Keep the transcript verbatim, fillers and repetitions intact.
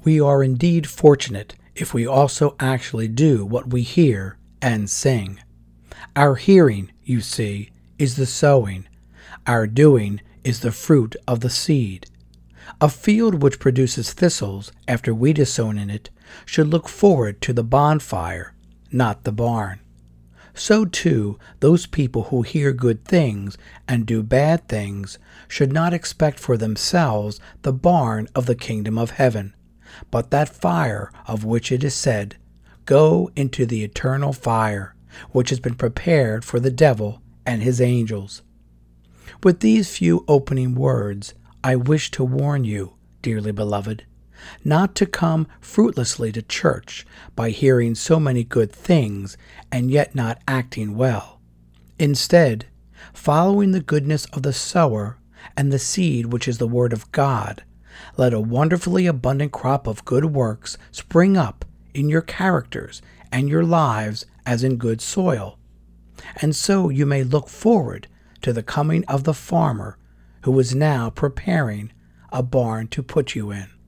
We are indeed fortunate if we also actually do what we hear and sing. Our hearing, you see, is the sowing. Our doing is the fruit of the seed. A field which produces thistles after wheat is sown in it should look forward to the bonfire, not the barn. So too, those people who hear good things and do bad things should not expect for themselves the barn of the kingdom of heaven, but that fire of which it is said, "Go into the eternal fire," which has been prepared for the devil and his angels. With these few opening words, I wish to warn you, dearly beloved, not to come fruitlessly to church by hearing so many good things and yet not acting well. Instead, following the goodness of the sower and the seed which is the word of God, let a wonderfully abundant crop of good works spring up in your characters and your lives as in good soil, and so you may look forward to the coming of the farmer who is now preparing a barn to put you in.